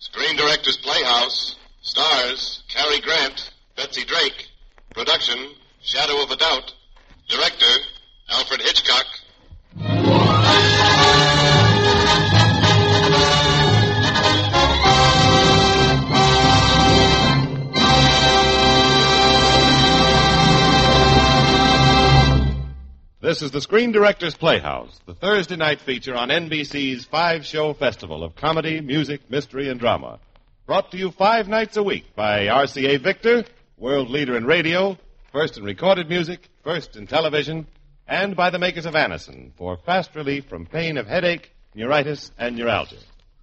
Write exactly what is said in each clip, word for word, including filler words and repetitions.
Screen Directors Playhouse. Stars, Cary Grant, Betsy Drake. Production, Shadow of a Doubt. Director, Alfred Hitchcock. This is the Screen Directors Playhouse, the Thursday night feature on N B C's five-show festival of comedy, music, mystery, and drama. Brought to you five nights a week by R C A Victor, world leader in radio, first in recorded music, first in television, and by the makers of Anacin for fast relief from pain of headache, neuritis, and neuralgia.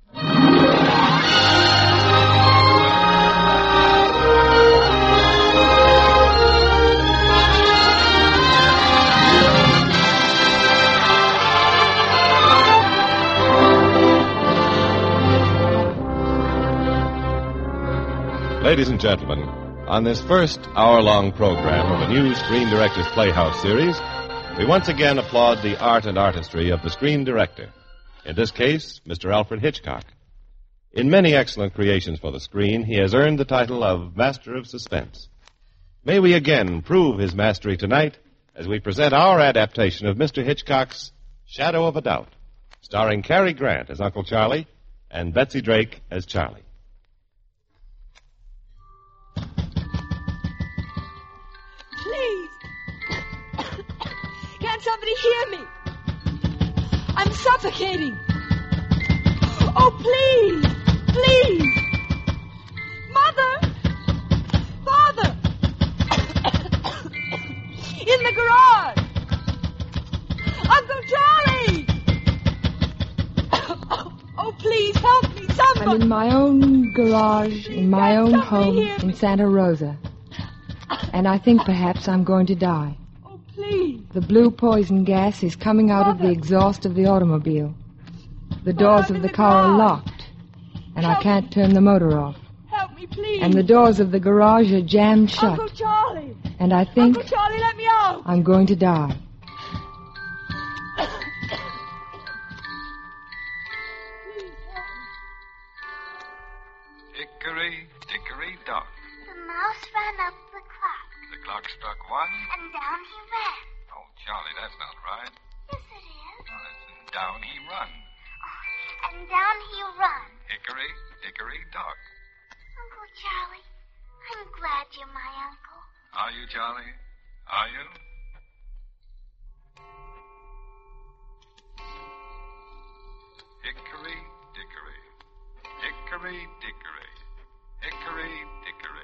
Ladies and gentlemen, on this first hour-long program of a new Screen Directors Playhouse series, we once again applaud the art and artistry of the screen director. In this case, Mister Alfred Hitchcock. In many excellent creations for the screen, he has earned the title of Master of Suspense. May we again prove his mastery tonight as we present our adaptation of Mister Hitchcock's Shadow of a Doubt, starring Cary Grant as Uncle Charlie and Betsy Drake as Charlie. Somebody hear me. I'm suffocating. Oh, please, please. Mother, Father, in the garage. Uncle Charlie. Oh, please help me, somebody. I'm in my own garage, in my own home in Santa Rosa. And I think perhaps I'm going to die. The blue poison gas is coming out of the exhaust of the automobile. The doors of the car are locked, and I can't turn the motor off. Help me, please. And the doors of the garage are jammed shut. Uncle Charlie. And I think Uncle Charlie, let me out. I'm going to die. Hickory, dickory, dock. The mouse ran up the clock. The clock struck one. And down he ran. Oh, Charlie, that's not right. Yes, it is. Oh, it's down he run. Oh, and down he run. Hickory, dickory, dock. Uncle Charlie, I'm glad you're my uncle. Are you, Charlie? Are you? Hickory, dickory. Hickory, dickory. Hickory, dickory.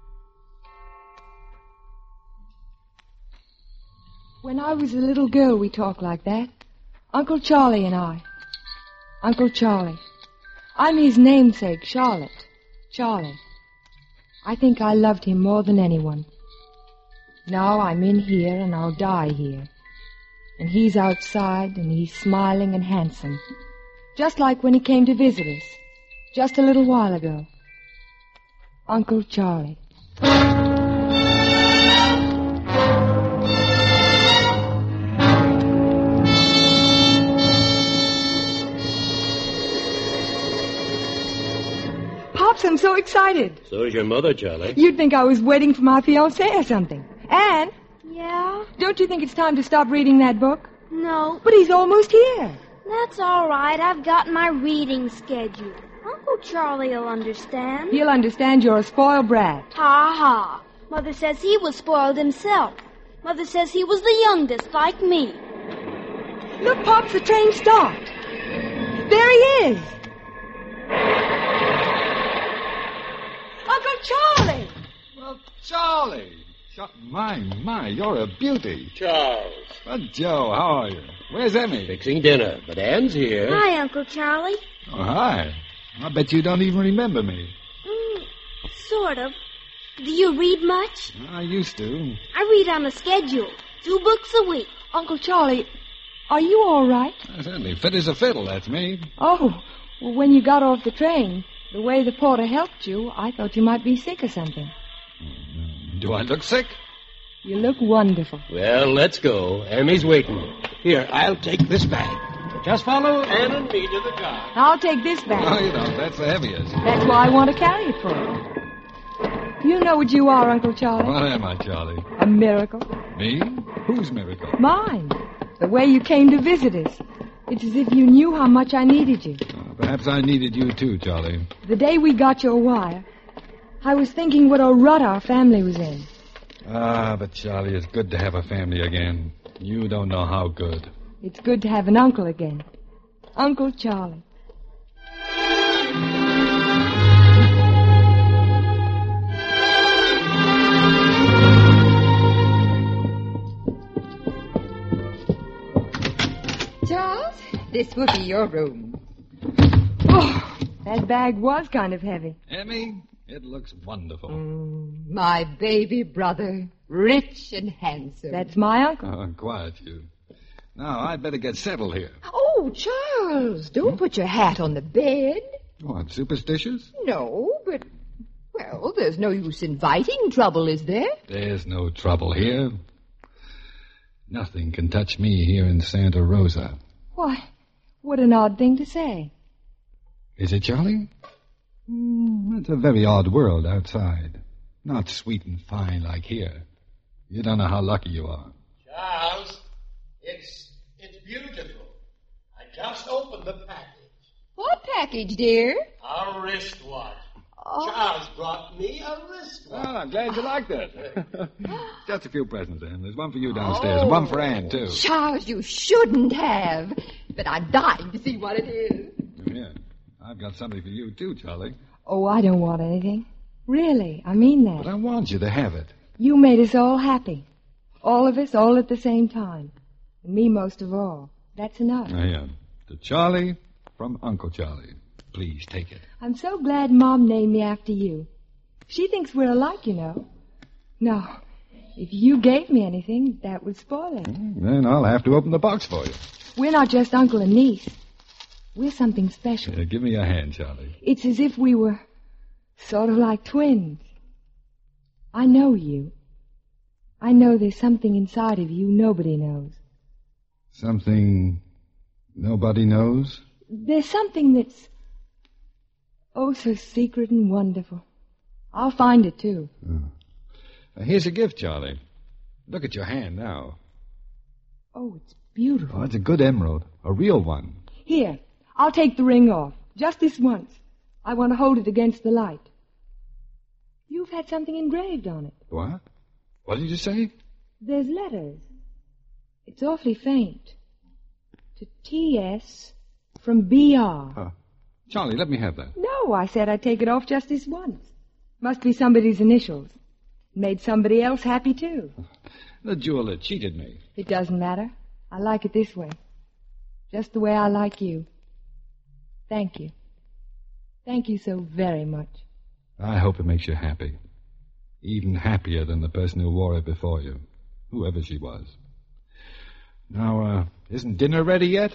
When I was a little girl, we talked like that. Uncle Charlie and I. Uncle Charlie. I'm his namesake, Charlotte. Charlie. I think I loved him more than anyone. Now I'm in here and I'll die here. And he's outside and he's smiling and handsome. Just like when he came to visit us. Just a little while ago. Uncle Charlie. Pops, I'm so excited. So is your mother, Charlie. You'd think I was waiting for my fiancé or something. Anne? Yeah? Don't you think it's time to stop reading that book? No. But he's almost here. That's all right. I've got my reading schedule. Uncle Charlie will understand. He'll understand you're a spoiled brat. Ha ha. Mother says he was spoiled himself. Mother says he was the youngest, like me. Look, Pops, the train stopped. There he is. Uncle Charlie! Well, Charlie. My, my, you're a beauty. Charles. Well, Joe, how are you? Where's Emmy? Fixing dinner, but Anne's here. Hi, Uncle Charlie. Oh, hi. I bet you don't even remember me. Mm, sort of. Do you read much? I used to. I read on a schedule. Two books a week. Uncle Charlie, are you all right? Uh, certainly. Fit as a fiddle, that's me. Oh, well, when you got off the train, the way the porter helped you, I thought you might be sick or something. Do I look sick? You look wonderful. Well, let's go. Emmy's waiting. Here, I'll take this bag. Just follow Ann and me to the car. I'll take this No, bag. you don't. That's the heaviest. That's why I want to carry it for you. You know what you are, Uncle Charlie. What am I, Charlie? A miracle. Me? Whose miracle? Mine. The way you came to visit us. It's as if you knew how much I needed you. Uh, perhaps I needed you too, Charlie. The day we got your wire, I was thinking what a rut our family was in. Ah, but Charlie, it's good to have a family again. You don't know how good. It's good to have an uncle again. Uncle Charlie. Charles, this will be your room. Oh, that bag was kind of heavy. Emmy, it looks wonderful. Mm, my baby brother, rich and handsome. That's my uncle. Oh, quiet you. Now, I'd better get settled here. Oh, Charles, don't hmm? put your hat on the bed. What, superstitious? No, but, well, there's no use inviting trouble, is there? There's no trouble here. Nothing can touch me here in Santa Rosa. Why, what an odd thing to say. Is it, Charlie? Mm, it's a very odd world outside. Not sweet and fine like here. You don't know how lucky you are. Charles, it's it's beautiful. I just opened the package. What package, dear? A wristwatch. Oh. Charles brought me a wristwatch. Well, I'm glad you liked it. Just a few presents, Anne. There's one for you downstairs, and one for Anne, too. Charles, you shouldn't have. But I'm dying to see what it is. Yeah. I've got something for you, too, Charlie. Oh, I don't want anything. Really, I mean that. But I want you to have it. You made us all happy. All of us, all at the same time. And me most of all. That's enough. I am. To Charlie from Uncle Charlie. Please take it. I'm so glad Mom named me after you. She thinks we're alike, you know. No, if you gave me anything, that would spoil it. Then I'll have to open the box for you. We're not just uncle and niece. We're something special. Yeah, give me a hand, Charlie. It's as if we were sort of like twins. I know you. I know there's something inside of you nobody knows. Something nobody knows? There's something that's oh so secret and wonderful. I'll find it, too. Oh. Uh, here's a gift, Charlie. Look at your hand now. Oh, it's beautiful. Oh, it's a good emerald. A real one. Here, I'll take the ring off. Just this once. I want to hold it against the light. You've had something engraved on it. What? What did you say? There's letters. It's awfully faint. To T S from B R. Oh. Charlie, let me have that. No, I said I'd take it off just this once. Must be somebody's initials. Made somebody else happy, too. The jeweler cheated me. It doesn't matter. I like it this way. Just the way I like you. Thank you. Thank you so very much. I hope it makes you happy. Even happier than the person who wore it before you. Whoever she was. Now, uh, isn't dinner ready yet?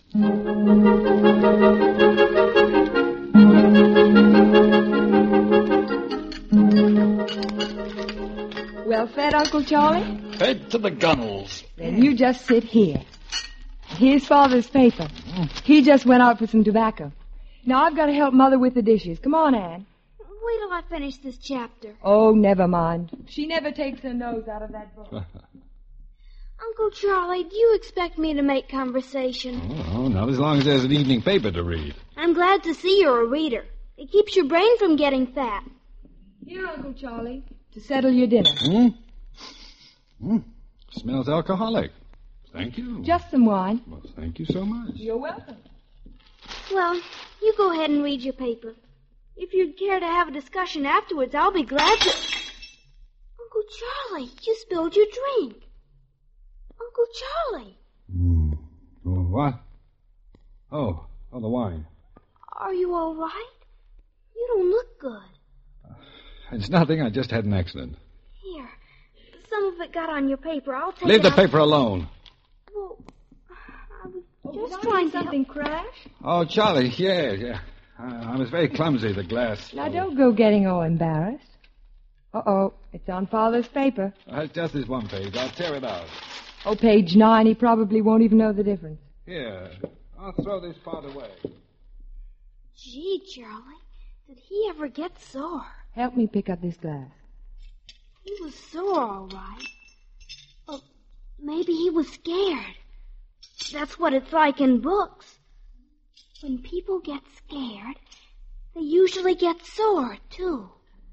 Well fed, Uncle Charlie? Fed to the gunnels. Then you just sit here. Here's Father's paper. He just went out for some tobacco. Now I've got to help Mother with the dishes. Come on, Anne. Wait till I finish this chapter. Oh, never mind. She never takes her nose out of that book. Uncle Charlie, do you expect me to make conversation? Oh, not as long as there's an evening paper to read. I'm glad to see you're a reader. It keeps your brain from getting fat. Here, Uncle Charlie, to settle your dinner. Hmm? Hmm. Smells alcoholic. Thank you. Just some wine. Well, thank you so much. You're welcome. Well, you go ahead and read your paper. If you'd care to have a discussion afterwards, I'll be glad to... Uncle Charlie, you spilled your drink. Uncle Charlie. Hmm. Oh, what? Oh, oh, the wine. Are you all right? You don't look good. Uh, it's nothing. I just had an accident. Here. Some of it got on your paper. I'll take Leave it the out. paper alone. Well, I was Oh, just did I trying do to something help. crash? Oh, Charlie, yeah, yeah. I, I was very clumsy, the glass. Now, don't go getting all embarrassed. Uh-oh, it's on Father's paper. Uh, it's just this one page. I'll tear it out. Oh, page nine, he probably won't even know the difference. Here. I'll throw this part away. Gee, Charlie, did he ever get sore? Help me pick up this glass. He was sore, all right. Well, maybe he was scared. That's what it's like in books. When people get scared, they usually get sore, too.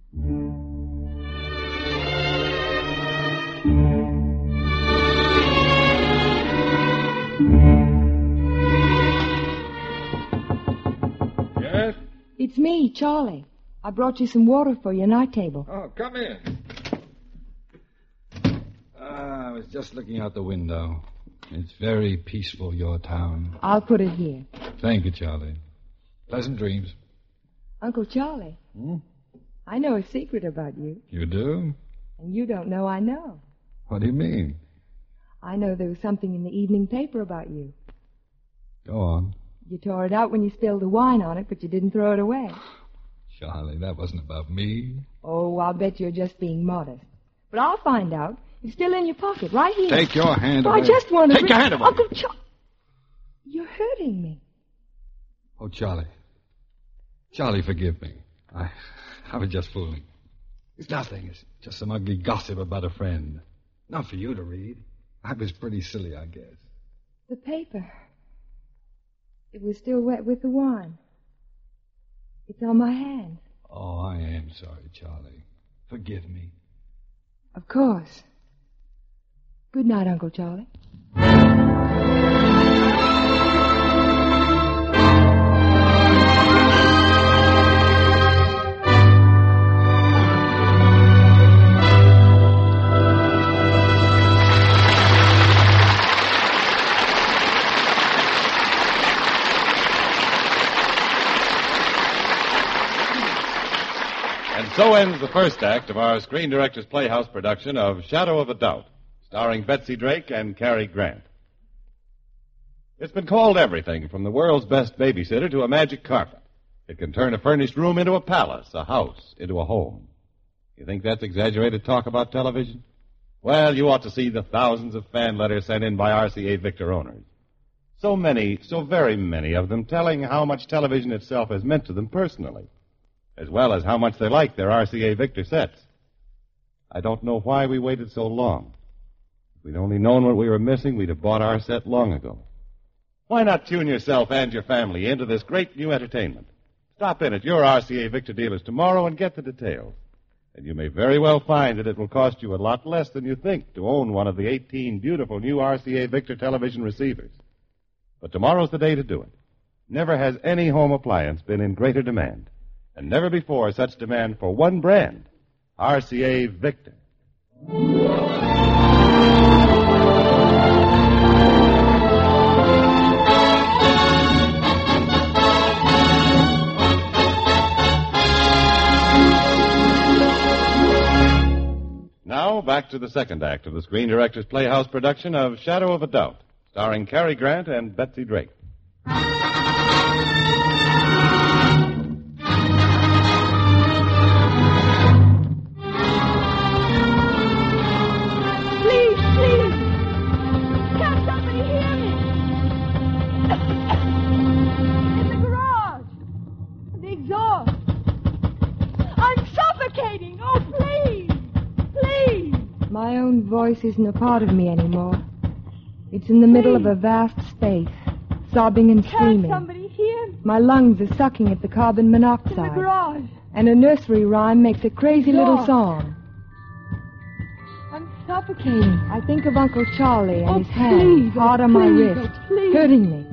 Yes? It's me, Charlie. I brought you some water for your night table. Oh, come in. Ah, I was just looking out the window. It's very peaceful, your town. I'll put it here. Thank you, Charlie. Pleasant dreams. Uncle Charlie, Hmm? I know a secret about you, You do? and you don't know I know. What do you mean? I know there was something in the evening paper about you. Go on. You tore it out when you spilled the wine on it, but you didn't throw it away. Charlie, that wasn't about me. Oh, I'll bet you're just being modest. But I'll find out. It's still in your pocket, right here. Take your hand Oh, away. I just want to... Take your hand away. Uncle Charlie. You're hurting me. Oh, Charlie. Charlie, forgive me. I, I was just fooling. It's nothing. It's just some ugly gossip about a friend. Not for you to read. I was pretty silly, I guess. The paper. It was still wet with the wine. It's on my hands. Oh, I am sorry, Charlie. Forgive me. Of course. Good night, Uncle Charlie. And so ends the first act of our Screen Directors Playhouse production of Shadow of a Doubt, starring Betsy Drake and Cary Grant. It's been called everything from the world's best babysitter to a magic carpet. It can turn a furnished room into a palace, a house into a home. You think that's exaggerated talk about television? Well, you ought to see the thousands of fan letters sent in by R C A Victor owners. So many, so very many of them telling how much television itself has meant to them personally, as well as how much they like their R C A Victor sets. I don't know why we waited so long. If we'd only known what we were missing, we'd have bought our set long ago. Why not tune yourself and your family into this great new entertainment? Stop in at your R C A Victor dealers tomorrow and get the details. And you may very well find that it will cost you a lot less than you think to own one of the eighteen beautiful new R C A Victor television receivers. But tomorrow's the day to do it. Never has any home appliance been in greater demand. And never before such demand for one brand, R C A Victor. Now, back to the second act of the Screen Directors Playhouse production of Shadow of a Doubt, starring Cary Grant and Betsy Drake. Please, please. Can't somebody hear me? In the garage. The exhaust. I'm suffocating. Oh, please. Please. My own voice isn't a part of me anymore. It's in the middle of a vast space, sobbing and Can't screaming. somebody hear me? My lungs are sucking at the carbon In the monoxide. garage. And a nursery rhyme makes a crazy little Lost. song. I'm suffocating. I think of Uncle Charlie and Oh, his hand please, hard oh, on my please, wrist, oh, please. hurting me.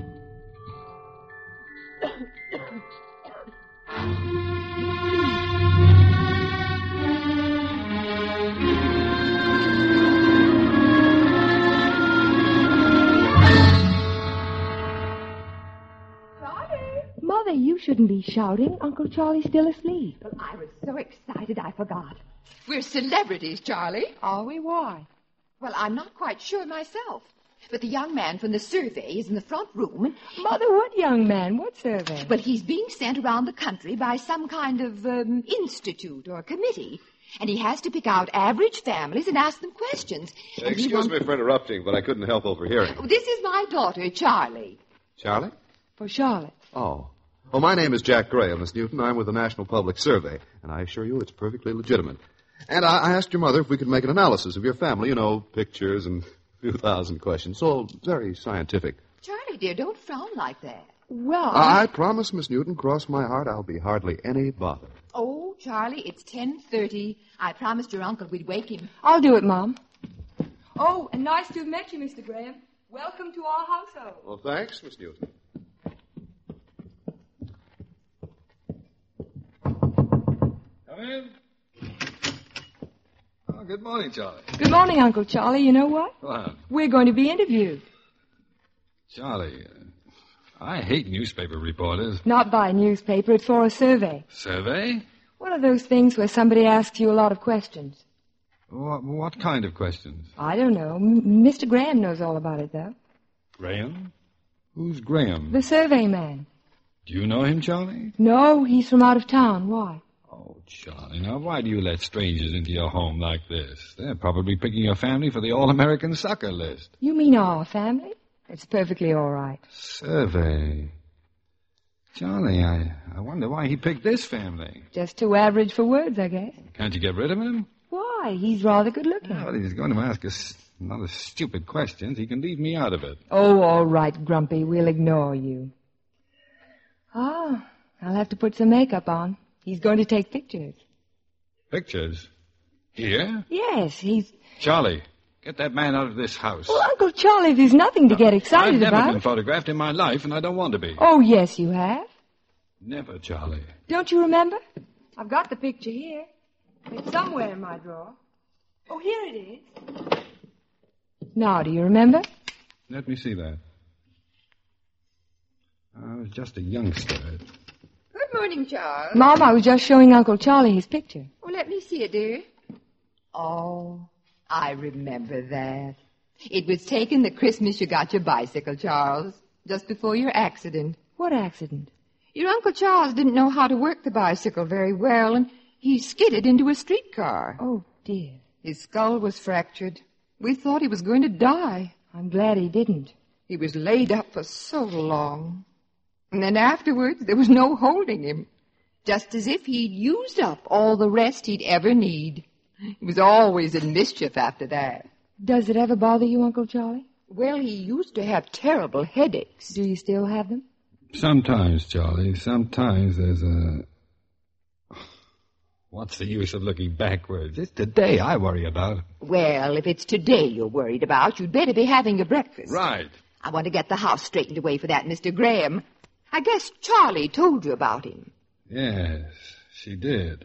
Charlie! Mother, you shouldn't be shouting. Uncle Charlie's still asleep. Well, I was so excited I forgot. We're celebrities, Charlie. Are we? Why? Well, I'm not quite sure myself. But the young man from the survey is in the front room. Mother, what young man? What survey? But he's being sent around the country by some kind of um, institute or committee. And he has to pick out average families and ask them questions. And he Excuse wants- me for interrupting, but I couldn't help overhearing. Oh, this is my daughter, Charlie. Charlie? For Charlotte. Oh. Well, my name is Jack Graham, Miss Newton. I'm with the National Public Survey, and I assure you it's perfectly legitimate. And I, I asked your mother if we could make an analysis of your family, you know, pictures and a few thousand questions. All very scientific. Charlie, dear, don't frown like that. Well, I promise, Miss Newton, cross my heart, I'll be hardly any bother. Oh, Charlie, it's ten thirty. I promised your uncle we'd wake him. I'll do it, Mom. Oh, and nice to have met you, Mister Graham. Welcome to our household. Well, thanks, Miss Newton. Come in. Oh, good morning, Charlie. Good morning, Uncle Charlie. You know what? What? We're going to be interviewed. Charlie, uh, I hate newspaper reporters. Not by a newspaper. It's for a survey. Survey? One of those things where somebody asks you a lot of questions. What, what kind of questions? I don't know. M- Mister Graham knows all about it, though. Graham? Who's Graham? The survey man. Do you know him, Charlie? No, he's from out of town. Why? Oh, Charlie, now why do you let strangers into your home like this? They're probably picking your family for the All-American Sucker list. You mean our family? It's perfectly all right. Survey. Charlie, I, I wonder why he picked this family. Just too average for words, I guess. Can't you get rid of him? Why? He's rather good looking. No, but he's going to ask us another stupid questions. He can leave me out of it. Oh, all right, Grumpy. We'll ignore you. Ah, I'll have to put some makeup on. He's going to take pictures. Pictures? Here? Yes, he's... Charlie, get that man out of this house. Well, Uncle Charlie, there's nothing to get excited I've never about. been photographed in my life, and I don't want to be. Oh, yes, you have. Never, Charlie. Don't you remember? I've got the picture here. It's somewhere in my drawer. Oh, here it is. Now, do you remember? Let me see that. I was just a youngster. Good morning, Charles. Mom, I was just showing Uncle Charlie his picture. Oh, let me see it, dear. Oh, I remember that. It was taken the Christmas you got your bicycle, Charles, just before your accident. What accident? Your Uncle Charles didn't know how to work the bicycle very well, and he skidded into a streetcar. Oh, dear. His skull was fractured. We thought he was going to die. I'm glad he didn't. He was laid up for so long. And then afterwards, there was no holding him. Just as if he'd used up all the rest he'd ever need. He was always in mischief after that. Does it ever bother you, Uncle Charlie? Well, he used to have terrible headaches. Do you still have them? Sometimes, Charlie. Sometimes there's a... What's the use of looking backwards? It's today I worry about. Well, if it's today you're worried about, you'd better be having your breakfast. Right. I want to get the house straightened away for that Mister Graham. I guess Charlie told you about him. Yes, she did.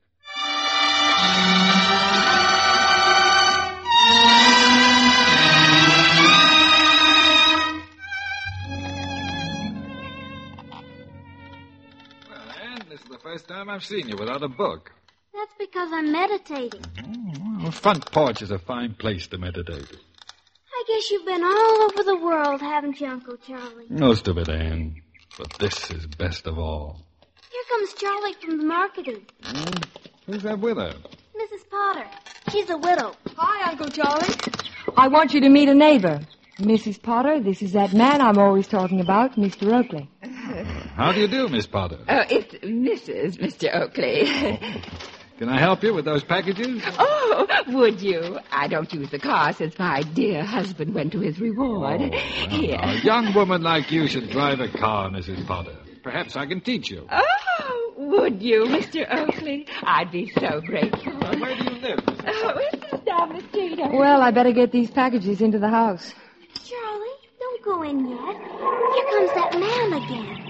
Well, Anne, this is the first time I've seen you without a book. That's because I'm meditating. Oh, the front porch is a fine place to meditate. I guess you've been all over the world, haven't you, Uncle Charlie? Most of it, Anne. But this is best of all. Here comes Charlie from the marketing. Oh, who's that with her? Missus Potter. She's a widow. Hi, Uncle Charlie. I want you to meet a neighbor. Missus Potter, this is that man I'm always talking about, Mister Oakley. How do you do, Miss Potter? Oh, it's Missus Mister Oakley. Can I help you with those packages? Oh, would you? I don't use the car since my dear husband went to his reward. Oh, well, Here. A young woman like you should drive a car, Missus Potter. Perhaps I can teach you. Oh, would you, Mister Oakley? I'd be so grateful. Uh, where do you live? Oh, it's just down the street. Well, I better get these packages into the house. Charlie, don't go in yet. Here comes that man again.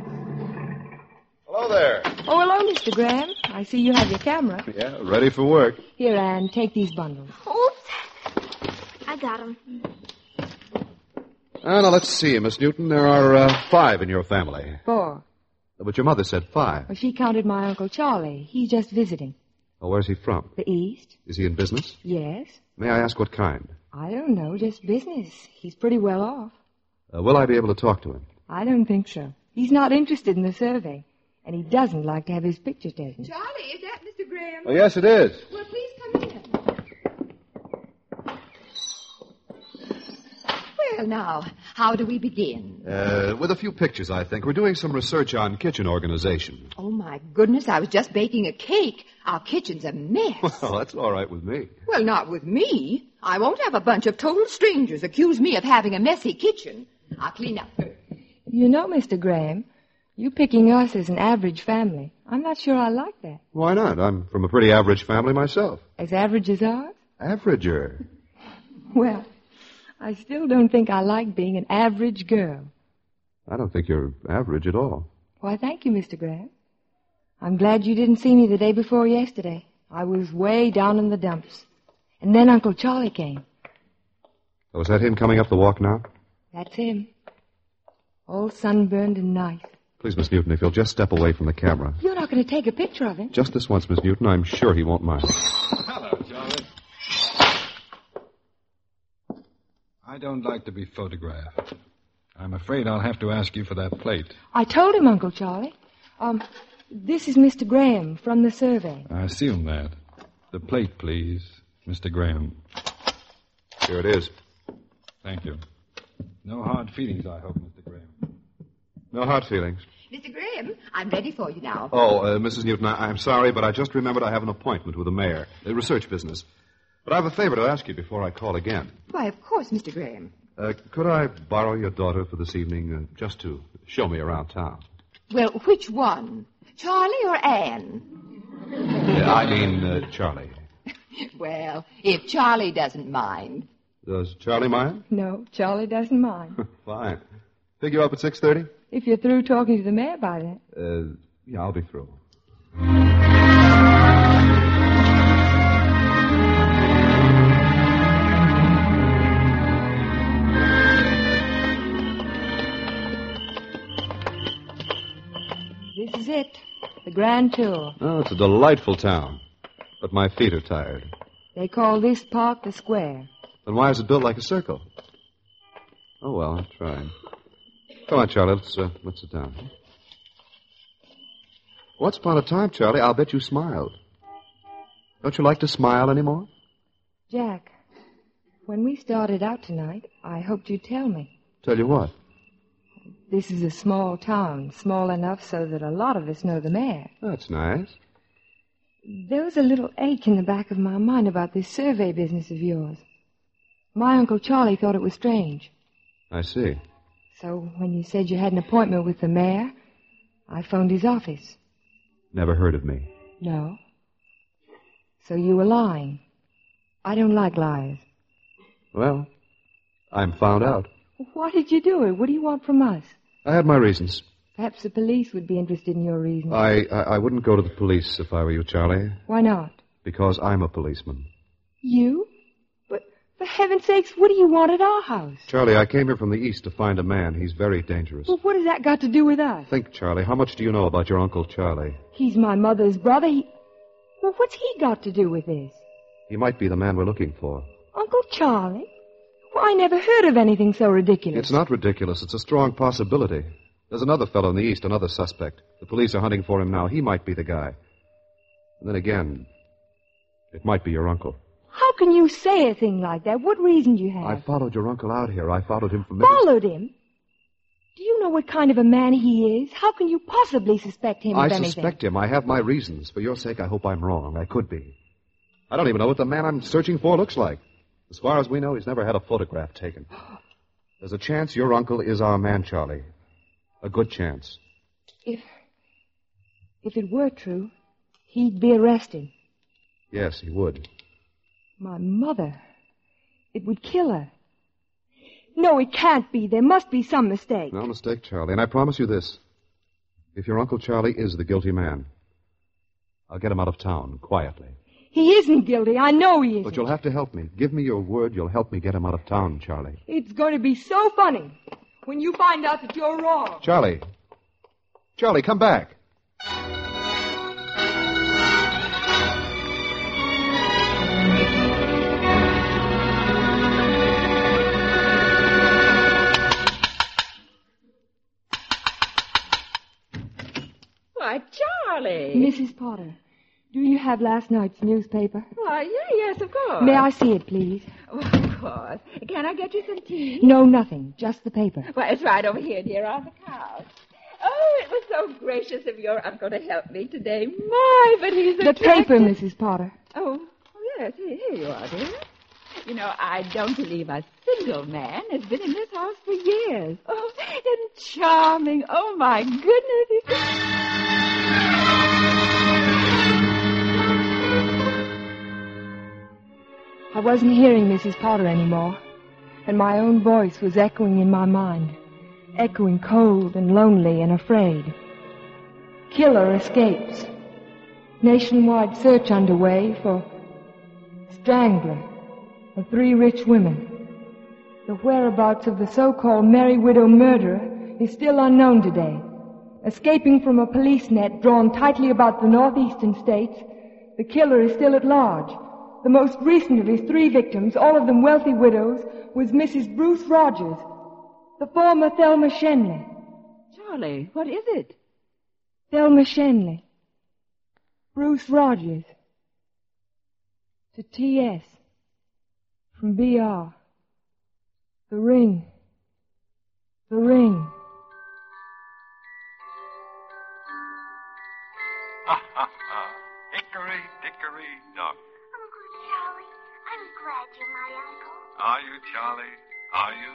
Hello there. Oh, hello, Mister Graham. I see you have your camera. Yeah, ready for work. Here, Anne, take these bundles. Oops. I got him. Uh, now, let's see, Miss Newton. There are uh, five in your family. Four. But your mother said five. Well, she counted my Uncle Charlie. He's just visiting. Oh, where's he from? The East? Is he in business? Yes. May I ask what kind? I don't know, just business. He's pretty well off. Uh, will I be able to talk to him? I don't think so. He's not interested in the survey. And he doesn't like to have his picture taken. Charlie, is that Mister Graham? Oh, yes, it is. Well, please come in. Well, now, How do we begin? Uh, with a few pictures, I think. We're doing some research on kitchen organization. Oh, my goodness, I was just baking a cake. Our kitchen's a mess. Well, that's all right with me. Well, not with me. I won't have a bunch of total strangers accuse me of having a messy kitchen. I'll clean up first. You know, Mister Graham, you picking us as an average family. I'm not sure I like that. Why not? I'm from a pretty average family myself. As average as ours? Averager. Well, I still don't think I like being an average girl. I don't think you're average at all. Why, thank you, Mister Graham. I'm glad you didn't see me the day before yesterday. I was way down in the dumps. And then Uncle Charlie came. Oh, is that him coming up the walk now? That's him. All sunburned and nice. Please, Miss Newton, if you'll just step away from the camera. You're not going to take a picture of him? Just this once, Miss Newton. I'm sure he won't mind. Hello, Charlie. I don't like to be photographed. I'm afraid I'll have to ask you for that plate. I told him, Uncle Charlie. Um, this is Mister Graham from the survey. I assume that. The plate, please, Mister Graham. Here it is. Thank you. No hard feelings, I hope, Mister Graham. No hard feelings. Mister Graham, I'm ready for you now. Oh, uh, Missus Newton, I- I'm sorry, but I just remembered I have an appointment with the mayor. A research business. But I have a favor to ask you before I call again. Why, of course, Mister Graham. Uh, could I borrow your daughter for this evening, uh, just to show me around town? Well, which one? Charlie or Anne? Yeah, I mean, uh, Charlie. Well, if Charlie doesn't mind. Does Charlie mind? No, Charlie doesn't mind. Fine. Pick you up at six thirty? If you're through talking to the mayor by then. Uh, yeah, I'll be through. This is it. The Grand Tour. Oh, it's a delightful town. But my feet are tired. They call this park the Square. Then why is it built like a circle? Oh, well, I'll try. Come on, Charlie. Let's, uh, let's sit down. Once upon a time, Charlie, I'll bet you smiled. Don't you like to smile anymore? Jack, when we started out tonight, I hoped you'd tell me. Tell you what? This is a small town, small enough so that a lot of us know the mayor. That's nice. There was a little ache in the back of my mind about this survey business of yours. My Uncle Charlie thought it was strange. I see. So when you said you had an appointment with the mayor, I phoned his office. Never heard of me. No. So you were lying. I don't like lies. Well, I'm found out. Why did you do it? What do you want from us? I had my reasons. Perhaps the police would be interested in your reasons. I, I, I wouldn't go to the police if I were you, Charlie. Why not? Because I'm a policeman. You? But for heaven's sakes, what do you want at our house? Charlie, I came here from the east to find a man. He's very dangerous. Well, what has that got to do with us? Think, Charlie, how much do you know about your Uncle Charlie? He's my mother's brother. He... Well, what's he got to do with this? He might be the man we're looking for. Uncle Charlie? Well, I never heard of anything so ridiculous. It's not ridiculous. It's a strong possibility. There's another fellow in the east, another suspect. The police are hunting for him now. He might be the guy. And then again, it might be your uncle. How can you say a thing like that? What reason do you have? I followed your uncle out here. I followed him from... Followed him? Do you know what kind of a man he is? How can you possibly suspect him I of anything? I suspect him. I have my reasons. For your sake, I hope I'm wrong. I could be. I don't even know what the man I'm searching for looks like. As far as we know, he's never had a photograph taken. There's a chance your uncle is our man, Charlie. A good chance. If... If it were true, he'd be arrested. Yes, he would. My mother. It would kill her. No, it can't be. There must be some mistake. No mistake, Charlie. And I promise you this. If your Uncle Charlie is the guilty man, I'll get him out of town, quietly. He isn't guilty. I know he isn't. But you'll have to help me. Give me your word you'll help me get him out of town, Charlie. It's going to be so funny when you find out that you're wrong. Charlie. Charlie, come back. Why, Charlie. Missus Potter, do you have last night's newspaper? Why, yeah, yes, of course. May I see it, please? Oh, of course. Can I get you some tea? No, nothing. Just the paper. Well, it's right over here, dear, on the couch. Oh, it was so gracious of your uncle to help me today. My, but he's a The paper, Missus Potter. Oh, oh yes, here, here you are, dear. You know, I don't believe a single man has been in this house for years. Oh, and charming. Oh, my goodness. I wasn't hearing Missus Potter anymore, and my own voice was echoing in my mind, echoing cold and lonely and afraid. Killer escapes. Nationwide search underway for strangler of three rich women. The whereabouts of the so-called Merry Widow murderer is still unknown today. Escaping from a police net drawn tightly about the northeastern states, the killer is still at large. The most recent of his three victims, all of them wealthy widows, was Missus Bruce Rogers, the former Thelma Shenley. Charlie, what is it? Thelma Shenley. Bruce Rogers. To T S From B R The Ring. The Ring. Ha ha ha. Hickory dickory dock. Uncle Charlie, I'm glad you're my uncle. Are you, Charlie? Are you?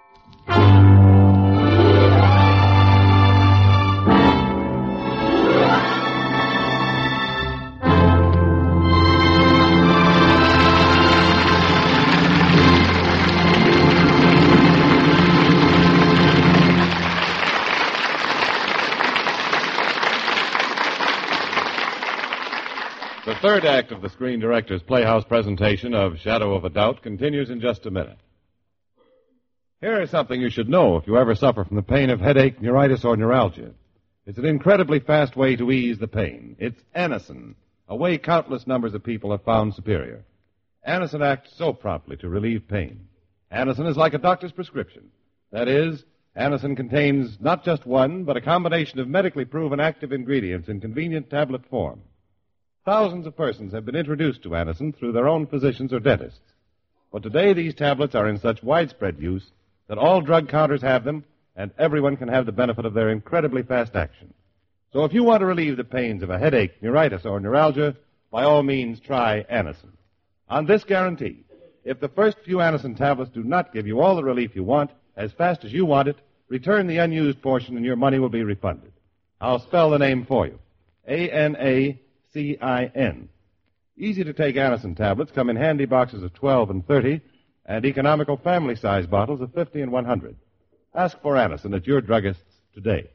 The third act of the Screen Directors Playhouse presentation of Shadow of a Doubt continues in just a minute. Here is something you should know if you ever suffer from the pain of headache, neuritis, or neuralgia. It's an incredibly fast way to ease the pain. It's Anacin, a way countless numbers of people have found superior. Anacin acts so promptly to relieve pain. Anacin is like a doctor's prescription. That is, Anacin contains not just one, but a combination of medically proven active ingredients in convenient tablet form. Thousands of persons have been introduced to Anacin through their own physicians or dentists. But today these tablets are in such widespread use that all drug counters have them, and everyone can have the benefit of their incredibly fast action. So if you want to relieve the pains of a headache, neuritis, or neuralgia, by all means try Anacin. On this guarantee, if the first few Anacin tablets do not give you all the relief you want, as fast as you want it, return the unused portion and your money will be refunded. I'll spell the name for you. A N A C I N. Easy-to-take Anacin tablets come in handy boxes of twelve and thirty and economical family-size bottles of fifty and one hundred. Ask for Anacin at your druggist's today.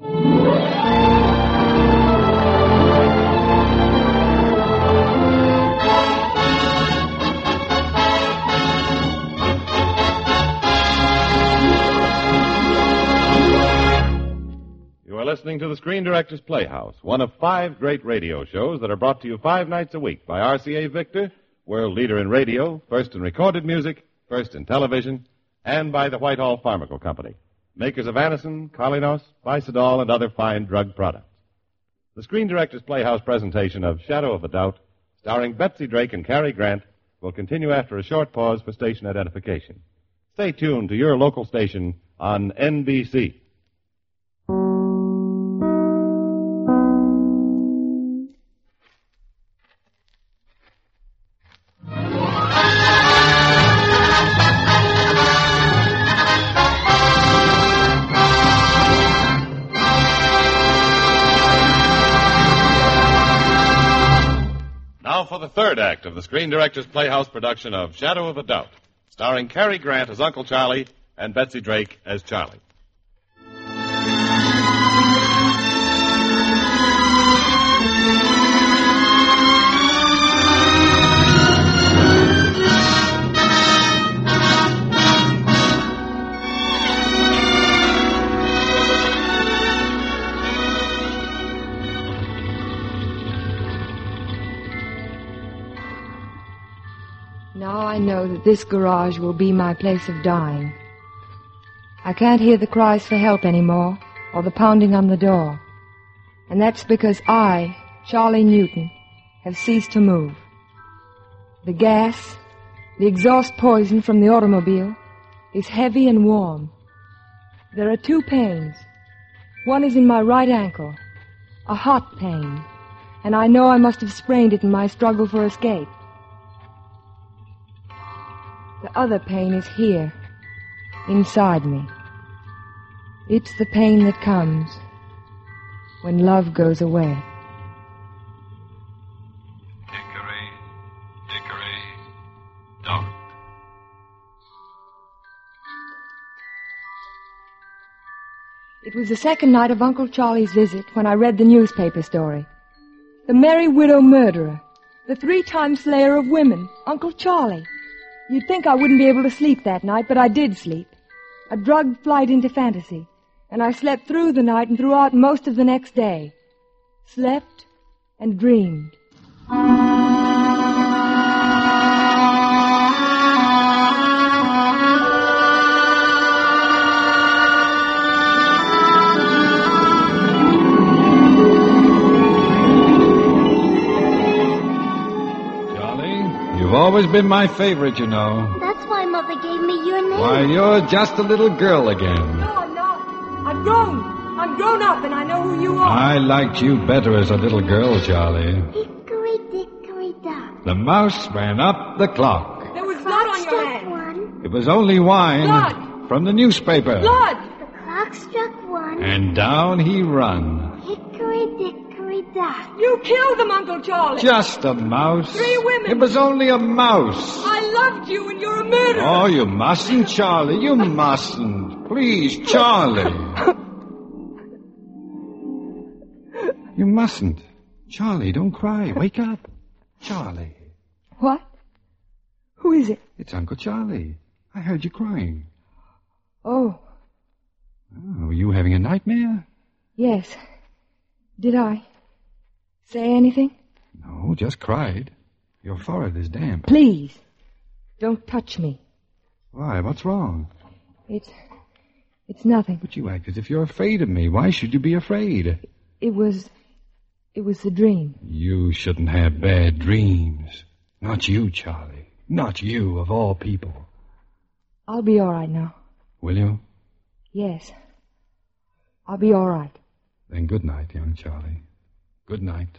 You are listening to the Screen Directors Playhouse, one of five great radio shows that are brought to you five nights a week by R C A Victor, world leader in radio, first in recorded music, first in television, and by the Whitehall Pharmaceutical Company, makers of Anacin, Colinos, Bicidol, and other fine drug products. The Screen Directors Playhouse presentation of Shadow of a Doubt, starring Betsy Drake and Cary Grant, will continue after a short pause for station identification. Stay tuned to your local station on N B C. For the third act of the Screen Directors Playhouse production of Shadow of a Doubt, starring Cary Grant as Uncle Charlie and Betsy Drake as Charlie. Now I know that this garage will be my place of dying. I can't hear the cries for help anymore, or the pounding on the door. And that's because I, Charlie Newton, have ceased to move. The gas, The exhaust poison from the automobile is heavy and warm. There are two pains. One is in my right ankle, a hot pain, and I know I must have sprained it in my struggle for escape. The other pain is here, inside me. It's the pain that comes when love goes away. Hickory, dickory, dock. It was the second night of Uncle Charlie's visit when I read the newspaper story. The Merry Widow Murderer, the three-time slayer of women, Uncle Charlie. You'd think I wouldn't be able to sleep that night, but I did sleep. A drugged flight into fantasy. And I slept through the night and throughout most of the next day. Slept and dreamed. You've always been my favorite, you know. That's why Mother gave me your name. Why, you're just a little girl again. No, I'm not. I've grown. I'm grown up, and I know who you are. I liked you better as a little girl, Charlie. Hickory dickory dock. The mouse ran up the clock. There was blood on your hand. One. It was only wine. Blood. From the newspaper. Blood. The clock struck one. And down he run. Hickory dickory dock. You killed them, Uncle Charlie. Just a mouse. Three women. It was only a mouse. I loved you, and you're a murderer. Oh, you mustn't, Charlie. You mustn't. Please, Charlie. You mustn't. Charlie, don't cry. Wake up. Charlie. What? Who is it? It's Uncle Charlie. I heard you crying. Oh. Oh, were you having a nightmare? Yes. Did I say anything? No, just cried. Your forehead is damp. Please, don't touch me. Why? What's wrong? It's... it's nothing. But you act as if you're afraid of me. Why should you be afraid? It was... it was the dream. You shouldn't have bad dreams. Not you, Charlie. Not you, of all people. I'll be all right now. Will you? Yes. I'll be all right. Then good night, young Charlie. Good night.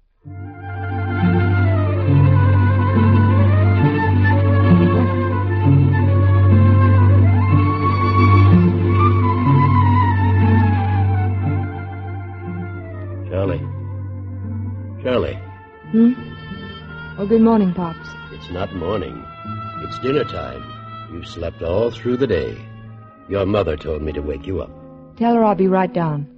Charlie. Charlie. Hmm? Oh, good morning, Pops. It's not morning. It's dinner time. You've slept all through the day. Your mother told me to wake you up. Tell her I'll be right down.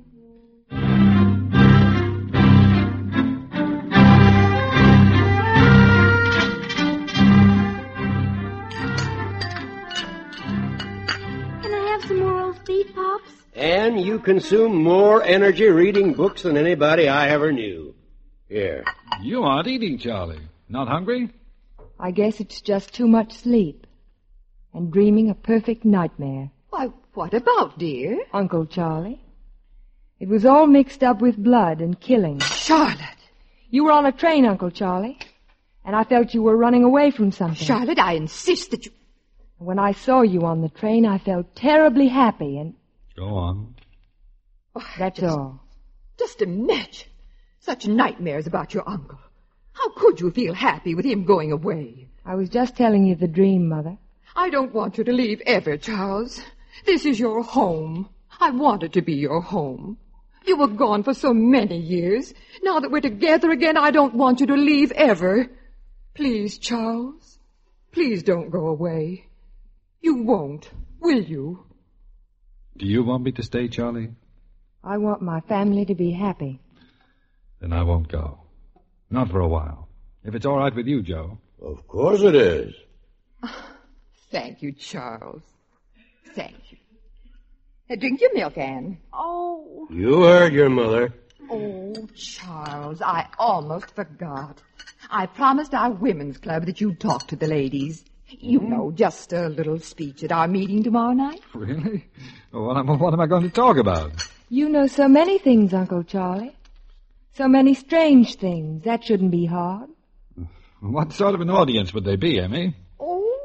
Can I have some more roast beef, Pops? And you consume more energy reading books than anybody I ever knew. Here. You aren't eating, Charlie. Not hungry? I guess it's just too much sleep. And dreaming a perfect nightmare. Why, what about, dear? Uncle Charlie. It was all mixed up with blood and killing. Charlotte! You were on a train, Uncle Charlie. And I felt you were running away from something. Charlotte, I insist that you... When I saw you on the train, I felt terribly happy and... Go on. Oh, That's just, all. Just imagine. Such nightmares about your uncle. How could you feel happy with him going away? I was just telling you the dream, Mother. I don't want you to leave ever, Charles. This is your home. I want it to be your home. You were gone for so many years. Now that we're together again, I don't want you to leave ever. Please, Charles. Please don't go away. You won't, will you? Do you want me to stay, Charlie? I want my family to be happy. Then I won't go. Not for a while. If it's all right with you, Joe. Of course it is. Thank you, Charles. Thank you. Uh, drink your milk, Anne. Oh. You heard your mother. Oh, Charles, I almost forgot. I promised our women's club that you'd talk to the ladies. You know, just a little speech at our meeting tomorrow night. Really? Well, what, am, what am I going to talk about? You know so many things, Uncle Charlie. So many strange things. That shouldn't be hard. What sort of an audience would they be, Emmy? Oh,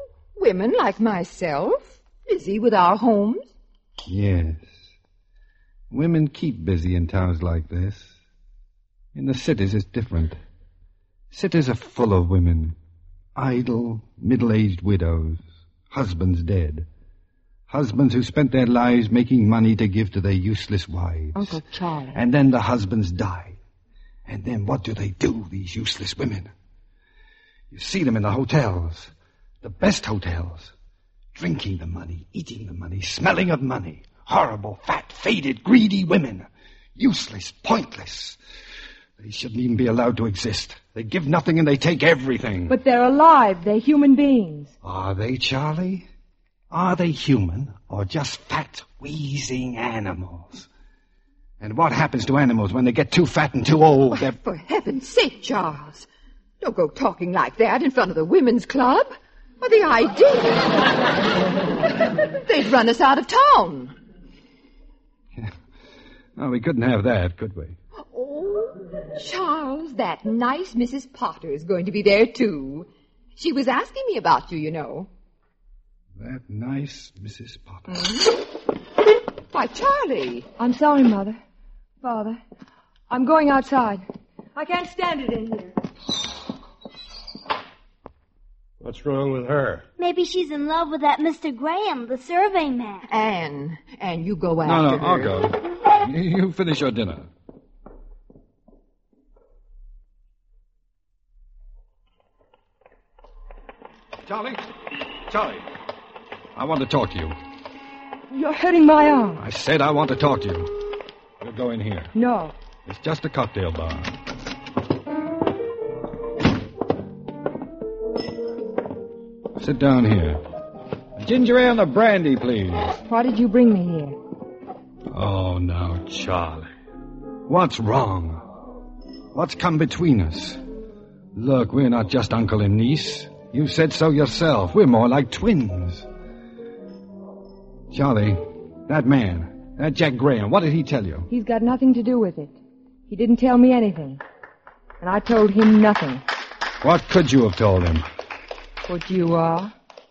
women like myself, busy with our homes. Yes. Women keep busy in towns like this. In the cities, it's different. Cities are full of women. Idle, middle-aged widows. Husbands dead. Husbands who spent their lives making money to give to their useless wives. Uncle Charlie. And then the husbands die. And then what do they do, these useless women? You see them in the hotels. The best hotels. Drinking the money, eating the money, smelling of money. Horrible, fat, faded, greedy women. Useless, pointless. They shouldn't even be allowed to exist. They give nothing and they take everything. But they're alive. They're human beings. Are they, Charlie? Are they human or just fat, wheezing animals? And what happens to animals when they get too fat and too old? Well, for heaven's sake, Charles. Don't go talking like that in front of the women's club. Or the idea. They'd run us out of town. Yeah. Well, we couldn't have that, could we? Oh, Charles, that nice Missus Potter is going to be there, too. She was asking me about you, you know. That nice Missus Potter. Mm-hmm. Why, Charlie. I'm sorry, Mother. Father. I'm going outside. I can't stand it in here. What's wrong with her? Maybe she's in love with that Mister Graham, the survey man. Anne, Anne, you go after No, no, her. I'll go. You finish your dinner. Charlie? Charlie. I want to talk to you. You're hurting my arm. I said I want to talk to you. We'll go in here. No. It's just a cocktail bar. Sit down here. Ginger ale and a brandy, please. Why did you bring me here? Oh, now, Charlie. What's wrong? What's come between us? Look, we're not just uncle and niece. You said so yourself. We're more like twins. Charlie, that man, that Jack Graham, what did he tell you? He's got nothing to do with it. He didn't tell me anything. And I told him nothing. What could you have told him? What you are.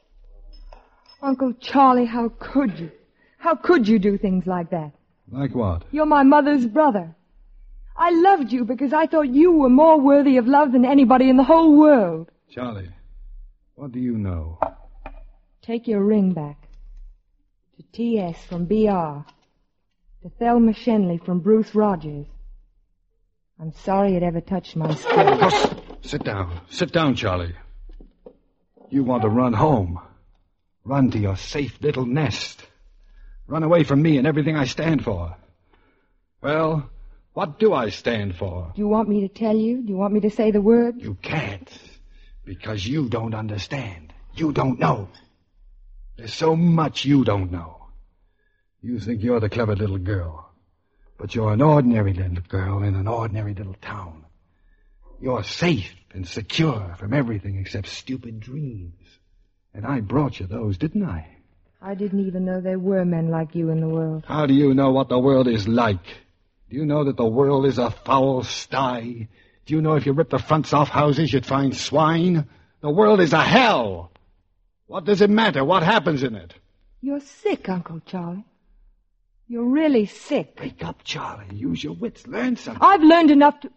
Uncle Charlie, how could you? How could you do things like that? Like what? You're my mother's brother. I loved you because I thought you were more worthy of love than anybody in the whole world. Charlie, what do you know? Take your ring back. To T S from B R. To Thelma Shenley from Bruce Rogers. I'm sorry it ever touched my skin. Sit down. Sit down, Charlie. You want to run home. Run to your safe little nest. Run away from me and everything I stand for. Well, what do I stand for? Do you want me to tell you? Do you want me to say the word? You can't. Because you don't understand. You don't know. There's so much you don't know. You think you're the clever little girl. But you're an ordinary little girl in an ordinary little town. You're safe and secure from everything except stupid dreams. And I brought you those, didn't I? I didn't even know there were men like you in the world. How do you know what the world is like? Do you know that the world is a foul sty? Do you know if you rip the fronts off houses, you'd find swine? The world is a hell. What does it matter? What happens in it? You're sick, Uncle Charlie. You're really sick. Wake up, Charlie. Use your wits. Learn something. I've learned enough to...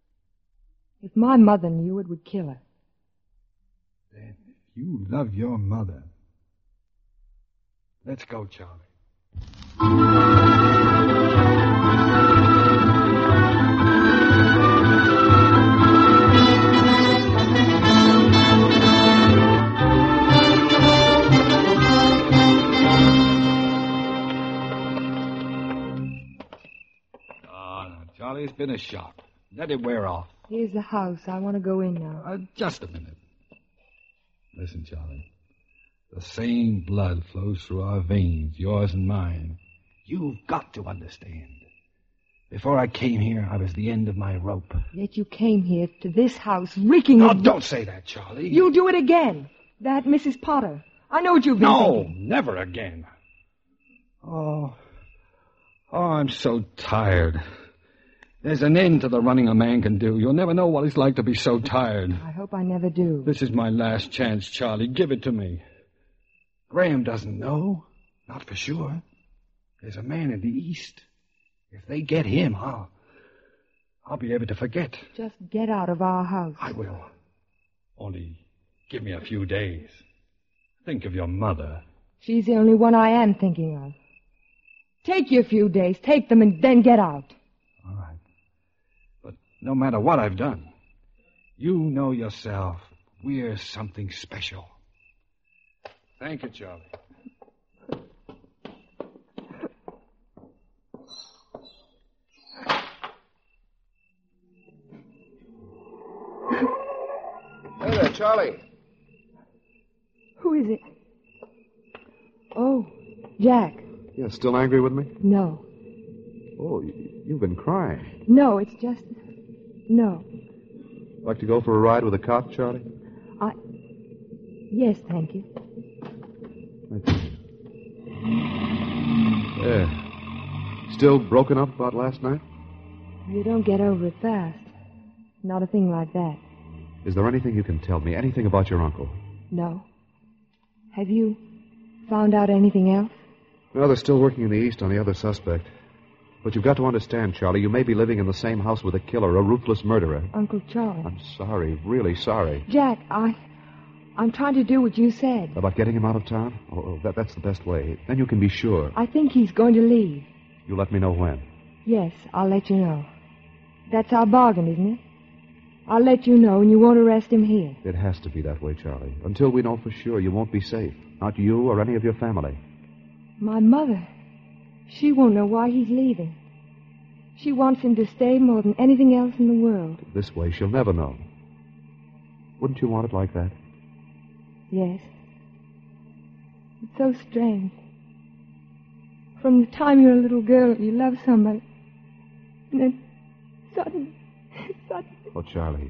If my mother knew, it would kill her. Then if you love your mother... Let's go, Charlie. Charlie, it's been a shock. Let it wear off. Here's the house. I want to go in now. Uh, just a minute. Listen, Charlie. The same blood flows through our veins, yours and mine. You've got to understand. Before I came here, I was the end of my rope. Yet you came here to this house reeking Oh, of... don't say that, Charlie. You'll do it again. That Missus Potter. I know what you've been No, thinking. never again. Oh, oh, I'm so tired. There's an end to the running a man can do. You'll never know what it's like to be so tired. I hope I never do. This is my last chance, Charlie. Give it to me. Graham doesn't know. Not for sure. There's a man in the east. If they get him, I'll... I'll be able to forget. Just get out of our house. I will. Only give me a few days. Think of your mother. She's the only one I am thinking of. Take your few days, take them, and then get out. All right. But no matter what I've done, you know yourself, we're something special. Thank you, Charlie. Hey there, Charlie. Who is it? Oh, Jack. Yeah, still angry with me? No. Oh, you- you've been crying. No, it's just... No. Like to go for a ride with a cop, Charlie? I... Yes, thank you. Yeah. Still broken up about last night? You don't get over it fast. Not a thing like that. Is there anything you can tell me? Anything about your uncle? No. Have you found out anything else? No, they're still working in the east on the other suspect. But you've got to understand, Charlie, you may be living in the same house with a killer, a ruthless murderer. Uncle Charlie. I'm sorry, really sorry. Jack, I... I'm trying to do what you said. About getting him out of town? Oh, that, that's the best way. Then you can be sure. I think he's going to leave. You let me know when. Yes, I'll let you know. That's our bargain, isn't it? I'll let you know, and you won't arrest him here. It has to be that way, Charlie. Until we know for sure, you won't be safe. Not you or any of your family. My mother, she won't know why he's leaving. She wants him to stay more than anything else in the world. This way, she'll never know. Wouldn't you want it like that? Yes. It's so strange. From the time you're a little girl, you love somebody. And then suddenly, suddenly... Oh, Charlie.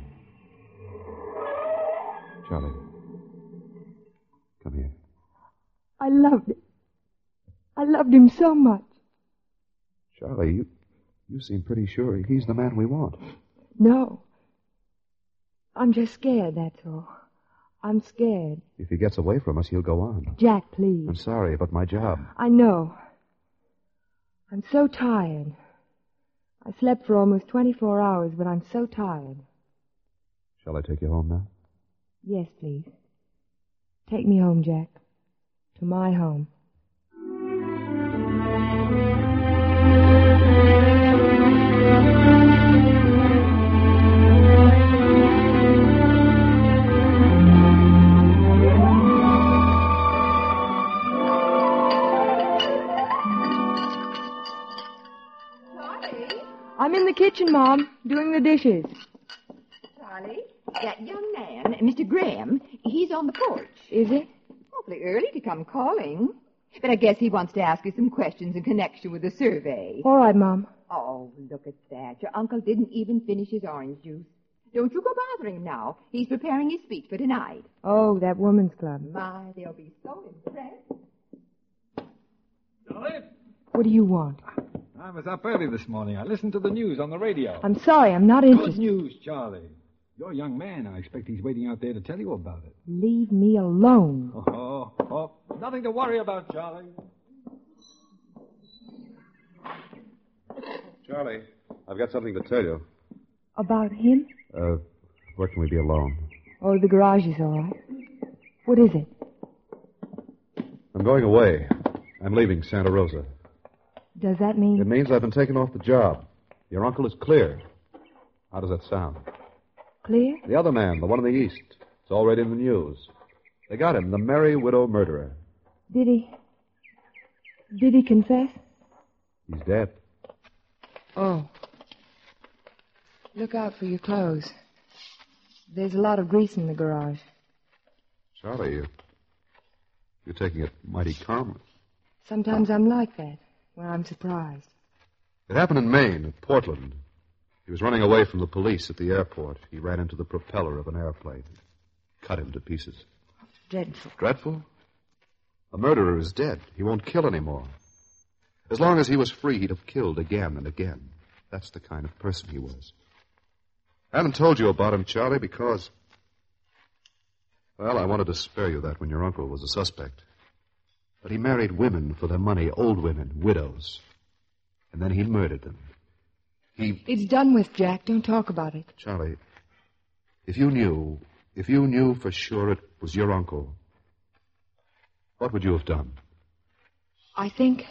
Charlie. Come here. I loved him. I loved him so much. Charlie, you, you seem pretty sure he's the man we want. No. I'm just scared, that's all. I'm scared. If he gets away from us, he'll go on. Jack, please. I'm sorry, but my job. I know. I'm so tired. I slept for almost twenty-four hours, but I'm so tired. Shall I take you home now? Yes, please. Take me home, Jack. To my home. I'm in the kitchen, Mom, doing the dishes. Charlie, that young man, Mister Graham, he's on the porch. Is he? Awfully early to come calling. But I guess he wants to ask you some questions in connection with the survey. All right, Mom. Oh, look at that. Your uncle didn't even finish his orange juice. Don't you go bothering him now. He's preparing his speech for tonight. Oh, that woman's club. My, they'll be so impressed. Charlie? What do you want? I was up early this morning. I listened to the news on the radio. I'm sorry, I'm not interested. Good news, Charlie. You're a young man. I expect he's waiting out there to tell you about it. Leave me alone. Oh, oh, oh. Nothing to worry about, Charlie. Charlie, I've got something to tell you. About him? Uh, where can we be alone? Oh, the garage is all right. What is it? I'm going away. I'm leaving Santa Rosa. Does that mean... It means I've been taken off the job. Your uncle is clear. How does that sound? Clear? The other man, the one in the east. It's already in the news. They got him, the Merry Widow murderer. Did he... Did he confess? He's dead. Oh. Look out for your clothes. There's a lot of grease in the garage. Charlie, you, you're taking it mighty calmly. Sometimes I'm like that, when I'm surprised. It happened in Maine, at Portland. He was running away from the police at the airport. He ran into the propeller of an airplane. Cut him to pieces. Dreadful. Dreadful? A murderer is dead. He won't kill anymore. As long as he was free, he'd have killed again and again. That's the kind of person he was. I haven't told you about him, Charlie, because... Well, I wanted to spare you that when your uncle was a suspect. But he married women for their money, old women, widows. And then he murdered them. He... It's done with, Jack. Don't talk about it. Charlie, if you knew, if you knew for sure it was your uncle, what would you have done? I think...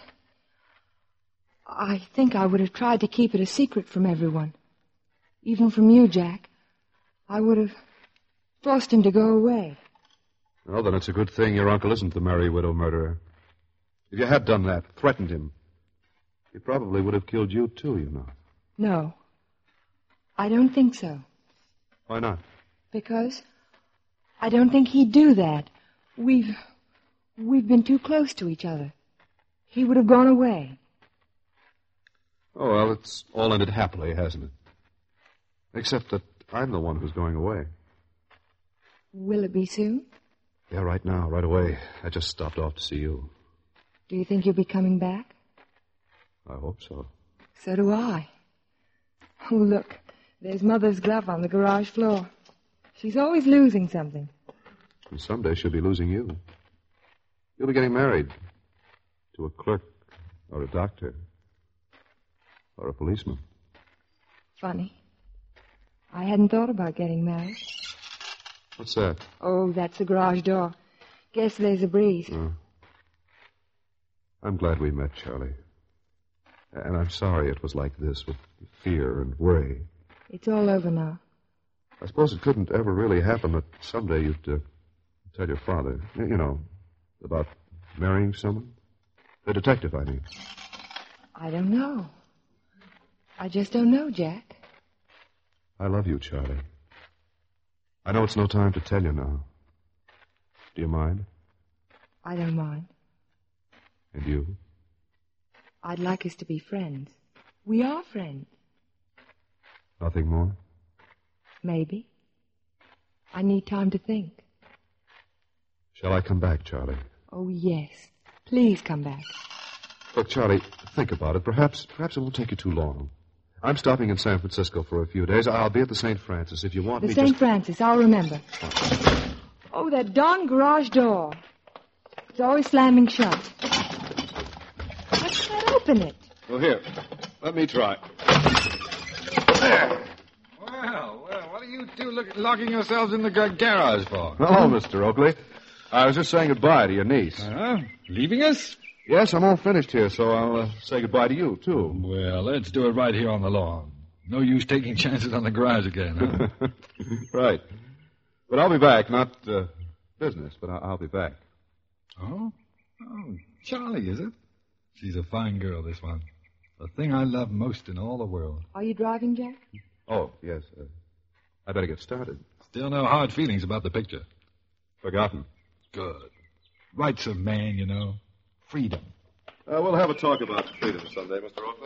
I think I would have tried to keep it a secret from everyone. Even from you, Jack. I would have forced him to go away. Well, then it's a good thing your uncle isn't the merry widow murderer. If you had done that, threatened him, he probably would have killed you, too, you know. No. I don't think so. Why not? Because I don't think he'd do that. We've... We've been too close to each other. He would have gone away. Oh, well, it's all ended happily, hasn't it? Except that I'm the one who's going away. Will it be soon? Yeah, right now, right away. I just stopped off to see you. Do you think you'll be coming back? I hope so. So do I. Oh, look. There's Mother's glove on the garage floor. She's always losing something. And someday she'll be losing you. You'll be getting married to a clerk or a doctor or a policeman. Funny. I hadn't thought about getting married. What's that? Oh, that's the garage door. Guess there's a breeze. Oh. I'm glad we met, Charlie. And I'm sorry it was like this, with fear and worry. It's all over now. I suppose it couldn't ever really happen that someday you'd uh, tell your father, you know, about marrying someone? The detective, I mean. I don't know. I just don't know, Jack. I love you, Charlie. I know it's no time to tell you now. Do you mind? I don't mind. And you? I'd like us to be friends. We are friends. Nothing more? Maybe. I need time to think. Shall I come back, Charlie? Oh, yes. Please come back. Look, Charlie, think about it. Perhaps, perhaps it won't take you too long. I'm stopping in San Francisco for a few days. I'll be at the Saint Francis if you want the me. The Saint just... Francis, I'll remember. Oh, that darn garage door. It's always slamming shut. Let's not open it. Well, here. Let me try. There. Well, well, what are you two look, locking yourselves in the gar- garage for? Hello, Mister Oakley. I was just saying goodbye to your niece. Uh, leaving us? Yes, I'm all finished here, so I'll uh, say goodbye to you, too. Well, let's do it right here on the lawn. No use taking chances on the garage again, huh? Right. But I'll be back, not uh, business, but I'll be back. Oh? Oh, Charlie, is it? She's a fine girl, this one. The thing I love most in all the world. Are you driving, Jack? Oh, yes. Uh, I better get started. Still no hard feelings about the picture. Forgotten. Good. Rights of man, you know. Freedom. Uh, we'll have a talk about freedom someday, Mister Oakley.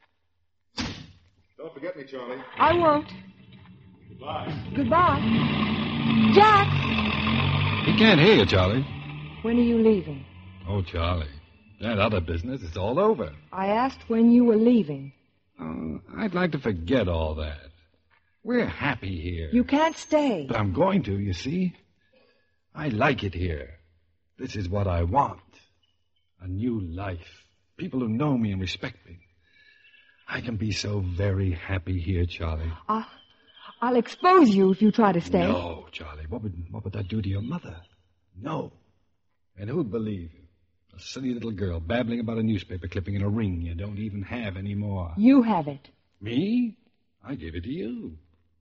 Don't forget me, Charlie. I won't. Goodbye. Goodbye. Jack! He can't hear you, Charlie. When are you leaving? Oh, Charlie. That other business is all over. I asked when you were leaving. Oh, I'd like to forget all that. We're happy here. You can't stay. But I'm going to, you see. I like it here. This is what I want. A new life. People who know me and respect me. I can be so very happy here, Charlie. Uh, I'll expose you if you try to stay. No, Charlie. What would, what would that do to your mother? No. And who'd believe you? A silly little girl babbling about a newspaper clipping in a ring you don't even have anymore. You have it. Me? I gave it to you.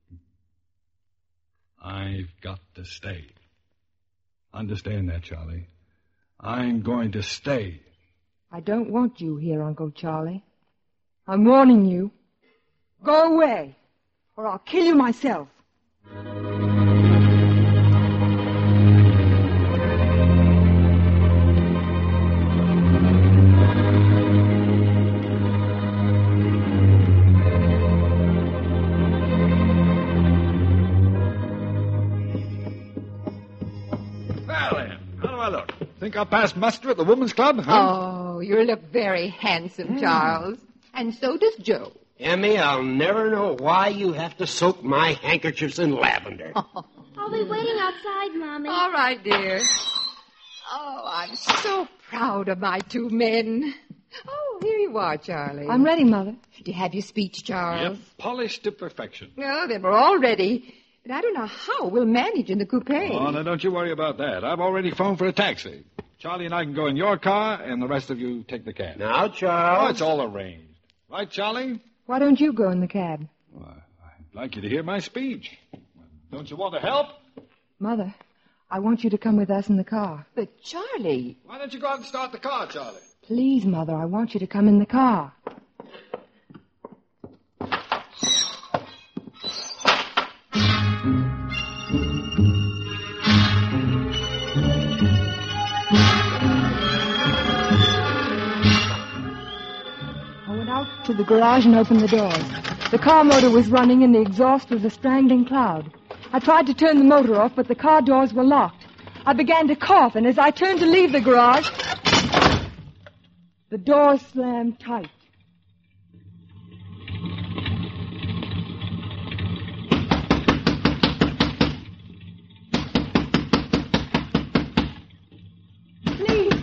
I've got to stay. Understand that, Charlie. I'm going to stay. I don't want you here, Uncle Charlie. I'm warning you. Go away, or I'll kill you myself. Think I'll pass muster at the Women's Club, huh? Oh, you look very handsome, Charles. And so does Joe. Emmy, I'll never know why you have to soak my handkerchiefs in lavender. I'll be waiting outside, Mommy. All right, dear. Oh, I'm so proud of my two men. Oh, here you are, Charlie. I'm ready, Mother. You have your speech, Charles? Yep, polished to perfection. No, then we're all ready. But I don't know how we'll manage in the coupe. Oh, now don't you worry about that. I've already phoned for a taxi. Charlie and I can go in your car, and the rest of you take the cab. Now, Charles. Oh, it's all arranged. Right, Charlie? Why don't you go in the cab? Well, I'd like you to hear my speech. Don't you want to help? Mother, I want you to come with us in the car. But, Charlie... Why don't you go out and start the car, Charlie? Please, Mother, I want you to come in the car. I went out to the garage and opened the doors. The car motor was running and the exhaust was a strangling cloud. I tried to turn the motor off, but the car doors were locked. I began to cough, and as I turned to leave the garage, the door slammed tight. Please,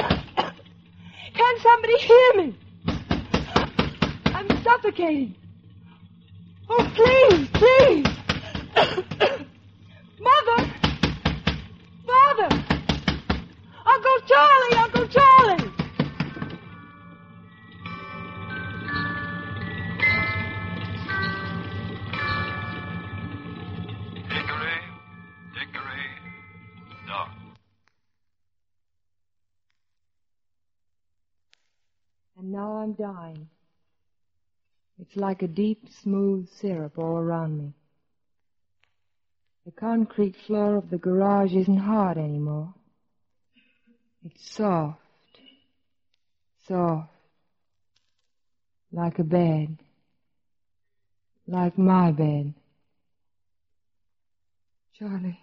can somebody hear me? I'm suffocating. Oh, please, please. Mother! Father! Uncle Charlie! Uncle Charlie! Hickory, dickory, dock. And now I'm dying. It's like a deep, smooth syrup all around me. The concrete floor of the garage isn't hard anymore. It's soft, soft, like a bed, like my bed. Charlie.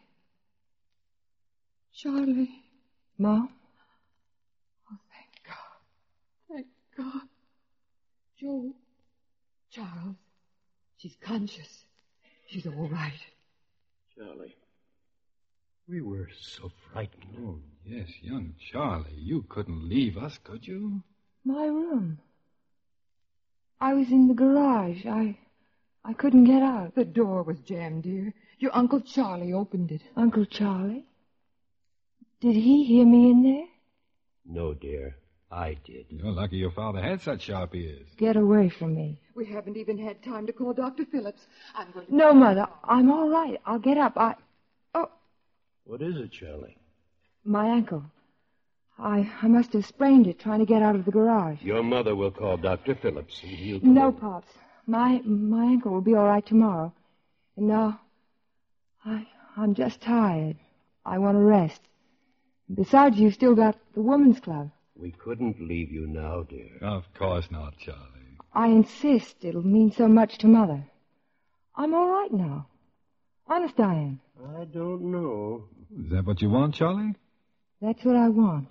Charlie. Mom? Oh, thank God. Thank God. Joe. Charles. She's conscious. She's all right. Charlie. We were so frightened. Oh, yes, young Charlie. You couldn't leave us, could you? My room. I was in the garage. I... I couldn't get out. The door was jammed, dear. Your Uncle Charlie opened it. Uncle Charlie? Did he hear me in there? No, dear. I did. You're lucky your father had such sharp ears. Get away from me. We haven't even had time to call Doctor Phillips. I'm going to... No, Mother. I'm all right. I'll get up. I... Oh. What is it, Charlie? My ankle. I I must have sprained it trying to get out of the garage. Your mother will call Doctor Phillips and he'll... No, Pops. My my ankle will be all right tomorrow. And now, I, I'm just tired. I want to rest. Besides, you've still got the women's club. We couldn't leave you now, dear. Of course not, Charlie. I insist. It'll mean so much to Mother. I'm all right now. Honest I am. I don't know. Is that what you want, Charlie? That's what I want.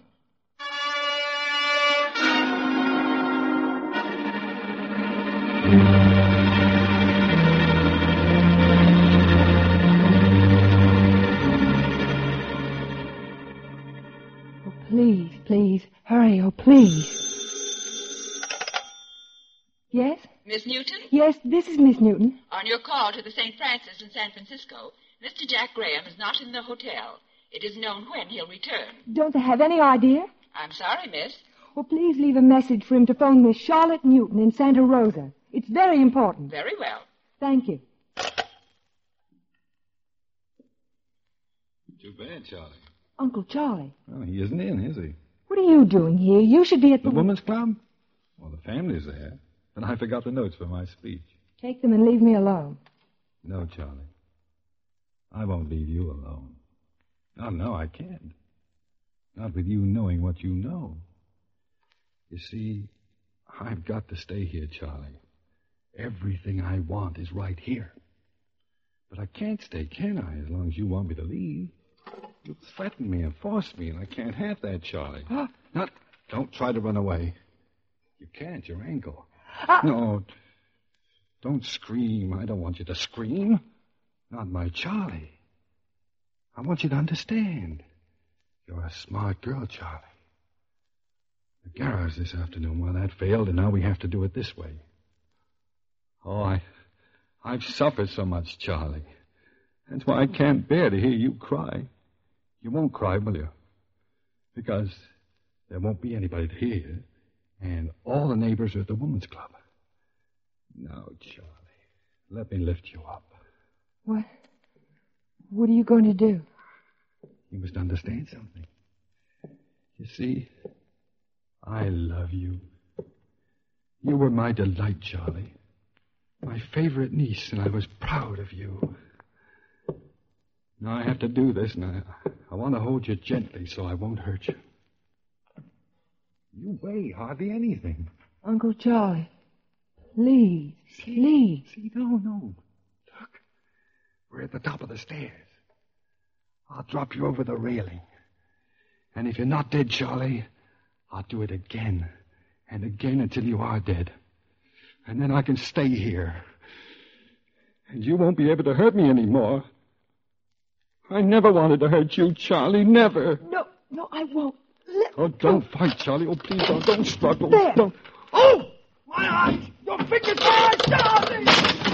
Oh, please, please, hurry, oh, please. Yes? Miss Newton? Yes, this is Miss Newton. On your call to the Saint Francis in San Francisco, Mister Jack Graham is not in the hotel. It is known when he'll return. Don't they have any idea? I'm sorry, miss. Well, please leave a message for him to phone Miss Charlotte Newton in Santa Rosa. It's very important. Very well. Thank you. Too bad, Charlie. Uncle Charlie. Well, he isn't in, is he? What are you doing here? You should be at the... The women's club? Well, the family's there. And I forgot the notes for my speech. Take them and leave me alone. No, Charlie. I won't leave you alone. Oh, no, I can't. Not with you knowing what you know. You see, I've got to stay here, Charlie. Everything I want is right here. But I can't stay, can I, as long as you want me to leave? You threaten me and force me, and I can't have that, Charlie. Huh? Not, don't try to run away. You can't, your ankle. Uh... No, don't scream. I don't want you to scream. Not my Charlie. I want you to understand. You're a smart girl, Charlie. the garage this afternoon. Well, that failed, and now we have to do it this way. Oh, I, I've suffered so much, Charlie. That's why I can't bear to hear you cry. You won't cry, will you? Because there won't be anybody to hear, and all the neighbors are at the women's club. Now, Charlie, let me lift you up. What? What are you going to do? You must understand something. You see, I love you. You were my delight, Charlie. My favorite niece, and I was proud of you. Now I have to do this, and I, I want to hold you gently so I won't hurt you. You weigh hardly anything. Uncle Charlie, please, see, please. See, no, no. Look, we're at the top of the stairs. I'll drop you over the railing. And if you're not dead, Charlie, I'll do it again and again until you are dead. And then I can stay here. And you won't be able to hurt me anymore. I never wanted to hurt you, Charlie, never. No, no, I won't. Let oh, don't go. Fight, Charlie. Oh, please don't. Don't struggle. There. Don't. Oh, my eyes! Your fingers are Charlie!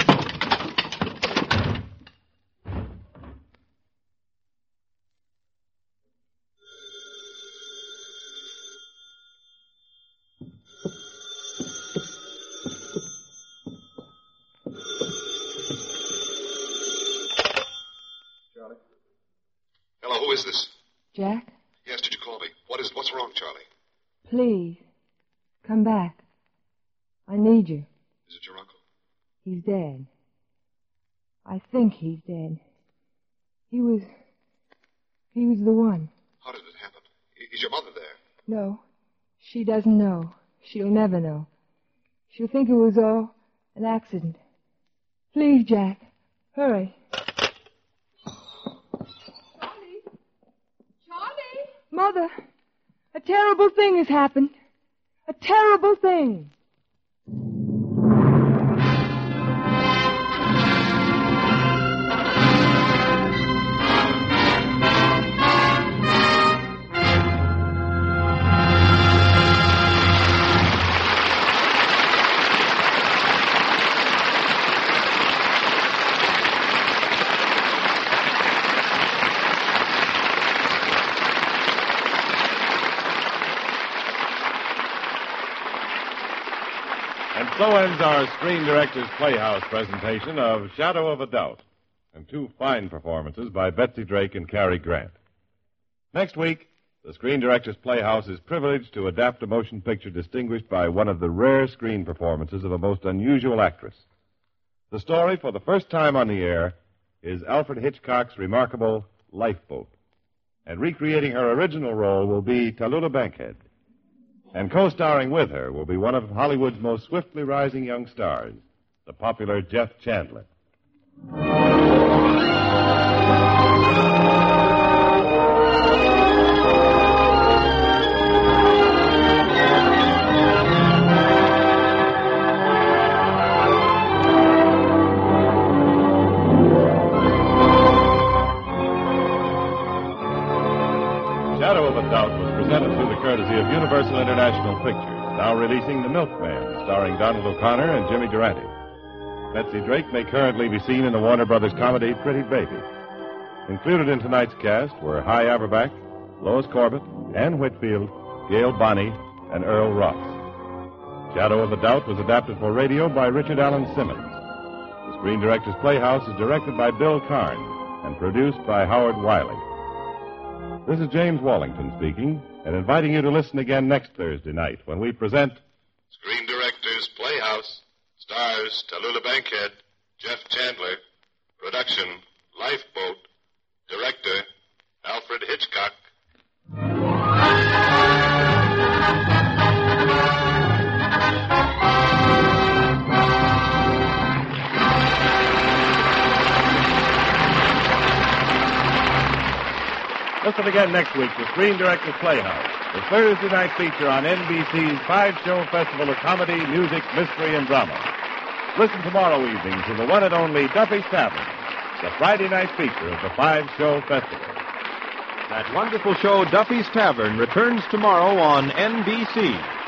Hello, who is this? Jack? Yes, did you call me? What is, what's wrong, Charlie? Please, come back. I need you. Is it your uncle? He's dead. I think he's dead. He was... He was the one. How did it happen? Is your mother there? No, she doesn't know. She'll never know. She'll think it was all an accident. Please, Jack, hurry. Mother, a terrible thing has happened. A terrible thing. So ends our Screen Directors Playhouse presentation of Shadow of a Doubt, and two fine performances by Betsy Drake and Cary Grant. Next week, the Screen Directors Playhouse is privileged to adapt a motion picture distinguished by one of the rare screen performances of a most unusual actress. The story, for the first time on the air, is Alfred Hitchcock's remarkable Lifeboat, and recreating her original role will be Tallulah Bankhead. And co-starring with her will be one of Hollywood's most swiftly rising young stars, the popular Jeff Chandler. Shadow of a Doubt was presented through the courtesy of Universal International Pictures, now releasing The Milkman, starring Donald O'Connor and Jimmy Durante. Betsy Drake may currently be seen in the Warner Brothers comedy Pretty Baby. Included in tonight's cast were Hy Averback, Lois Corbett, Ann Whitfield, Gail Bonney, and Earl Ross. Shadow of a Doubt was adapted for radio by Richard Allen Simmons. The Screen Directors Playhouse is directed by Bill Karn and produced by Howard Wiley. This is James Wallington speaking, and inviting you to listen again next Thursday night when we present Screen Directors Playhouse, stars Tallulah Bankhead, Jeff Chandler, production Lifeboat, director Alfred Hitchcock. Listen again next week to Screen Directors Playhouse, the Thursday night feature on N B C's five-show festival of comedy, music, mystery, and drama. Listen tomorrow evening to the one and only Duffy's Tavern, the Friday night feature of the five-show festival. That wonderful show, Duffy's Tavern, returns tomorrow on N B C.